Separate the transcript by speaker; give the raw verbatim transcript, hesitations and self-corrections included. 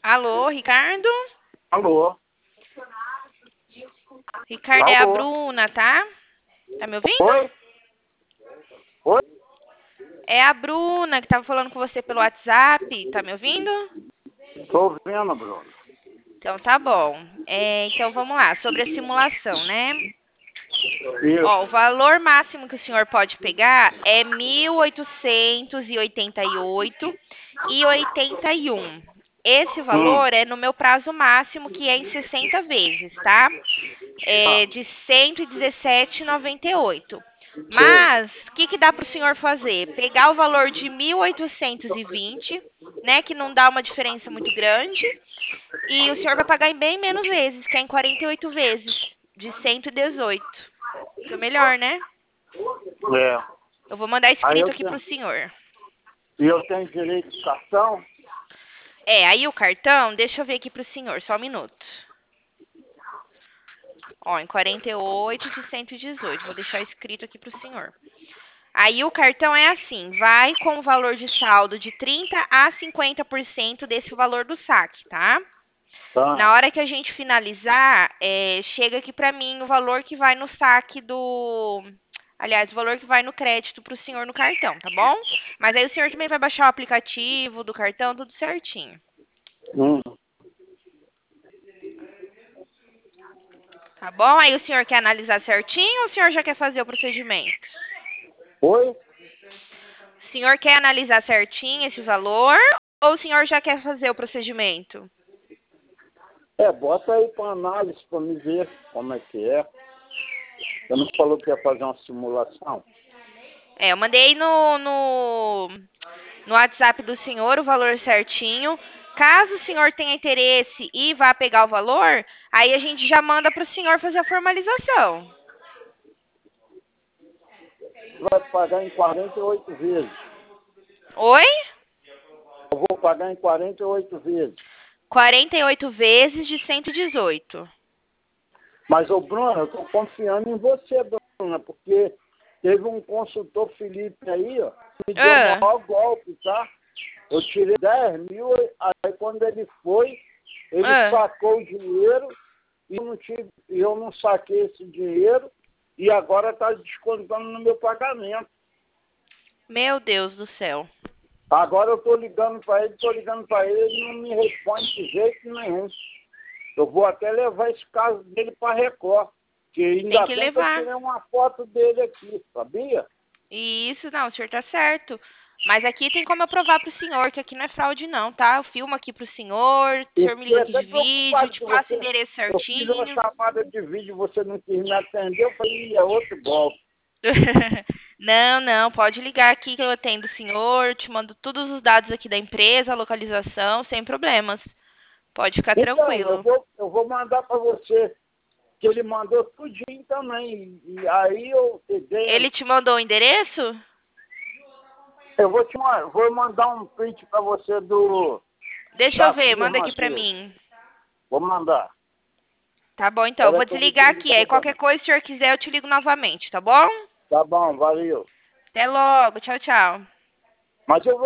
Speaker 1: Alô, Ricardo?
Speaker 2: Alô?
Speaker 1: Ricardo, é a
Speaker 2: Alô?
Speaker 1: Bruna, tá? Tá me ouvindo?
Speaker 2: Oi? Oi?
Speaker 1: É a Bruna que tava falando com você pelo WhatsApp. Tá me ouvindo?
Speaker 2: Tô vendo, Bruno.
Speaker 1: Então tá bom. É, então vamos lá, sobre a simulação, né? Ó, o
Speaker 2: Isso.
Speaker 1: valor máximo que o senhor pode pegar é mil oitocentos e oitenta e oito e oitenta e um. Esse
Speaker 2: Hum.
Speaker 1: valor é no meu prazo máximo, que é em sessenta vezes, tá? É de cento e dezessete e noventa e oito.
Speaker 2: Sei.
Speaker 1: Mas o que, que dá para o senhor fazer? Pegar o valor de mil oitocentos e vinte, né, que não dá uma diferença muito grande, e o senhor vai pagar em bem menos vezes, que é em quarenta e oito vezes, de cento e dezoito. Fica melhor, né?
Speaker 2: É.
Speaker 1: Eu vou mandar
Speaker 2: Aí
Speaker 1: escrito
Speaker 2: eu
Speaker 1: aqui pro
Speaker 2: tenho,
Speaker 1: senhor.
Speaker 2: e eu tenho direito de cartão?
Speaker 1: É, aí o cartão, deixa eu ver aqui pro senhor, só um minuto. Ó, em quarenta e oito de cento e dezoito, vou deixar escrito aqui pro senhor. Aí o cartão é assim, vai com o valor de saldo de trinta a cinquenta por cento desse valor do saque, tá? Na
Speaker 2: Tá.
Speaker 1: hora que a gente finalizar, é, chega aqui pra mim o valor que vai no saque do... Aliás, o valor que vai no crédito pro senhor no cartão, tá bom? Mas aí o senhor também vai baixar o aplicativo do cartão, tudo certinho.
Speaker 2: Hum.
Speaker 1: Tá bom? Aí o senhor quer analisar certinho ou o senhor já quer fazer o procedimento?
Speaker 2: Oi?
Speaker 1: O senhor quer analisar certinho esse valor ou o senhor já quer fazer o procedimento?
Speaker 2: É, bota aí pra análise pra me ver como é que é. Você não falou que ia fazer uma simulação?
Speaker 1: É, eu mandei no, no, no WhatsApp do senhor o valor certinho. Caso o senhor tenha interesse e vá pegar o valor, aí a gente já manda para o senhor fazer a formalização.
Speaker 2: Vai pagar em quarenta e oito vezes.
Speaker 1: Oi?
Speaker 2: Eu vou pagar em quarenta e oito vezes.
Speaker 1: quarenta e oito vezes de cento e dezoito.
Speaker 2: Mas, ô Bruno, eu tô confiando em você, Bruna, porque teve um consultor Felipe aí, ó, que me deu o
Speaker 1: Ah,
Speaker 2: maior golpe, tá? Eu tirei dez mil, aí quando ele foi, ele
Speaker 1: ah.
Speaker 2: sacou o dinheiro e eu não, tive, eu não saquei esse dinheiro e agora está descontando no meu pagamento.
Speaker 1: Meu Deus do céu.
Speaker 2: Agora eu estou ligando para ele, estou ligando para ele, ele não me responde de jeito nenhum. Eu vou até levar esse caso dele para a Record, que
Speaker 1: Tem
Speaker 2: ainda
Speaker 1: que
Speaker 2: bem que eu
Speaker 1: levar.
Speaker 2: tirei uma foto dele aqui, sabia?
Speaker 1: Isso, não, o senhor tá certo. Mas aqui tem como eu provar pro senhor que aqui não é fraude não, tá? Eu filmo aqui pro senhor, o
Speaker 2: Eu
Speaker 1: senhor me liga
Speaker 2: fiquei
Speaker 1: aqui
Speaker 2: até
Speaker 1: de vídeo,
Speaker 2: preocupado
Speaker 1: te
Speaker 2: que
Speaker 1: passa o
Speaker 2: você.
Speaker 1: endereço
Speaker 2: Eu fiz uma
Speaker 1: certinho.
Speaker 2: chamada de vídeo e você não quis me atender. Eu falei, "Ih, é outro golpe."
Speaker 1: Não, não, pode ligar aqui que eu atendo o senhor, te mando todos os dados aqui da empresa, a localização, sem problemas. Pode ficar
Speaker 2: Então, eu
Speaker 1: tranquilo.
Speaker 2: vou, eu vou mandar para você, que ele mandou tudinho também. E aí eu peguei.
Speaker 1: Ele te mandou o endereço?
Speaker 2: Eu vou te ma- vou mandar um print para você do
Speaker 1: Deixa eu
Speaker 2: da
Speaker 1: ver, manda
Speaker 2: firma
Speaker 1: aqui pra
Speaker 2: dele.
Speaker 1: mim.
Speaker 2: Vou mandar.
Speaker 1: Tá bom, então, eu
Speaker 2: Espera
Speaker 1: vou
Speaker 2: aí que eu vou
Speaker 1: desligar aqui. Aí
Speaker 2: desligar.
Speaker 1: qualquer coisa, se o senhor quiser, eu te ligo novamente, tá bom?
Speaker 2: Tá bom, valeu.
Speaker 1: Até logo, tchau, tchau.
Speaker 2: Mas eu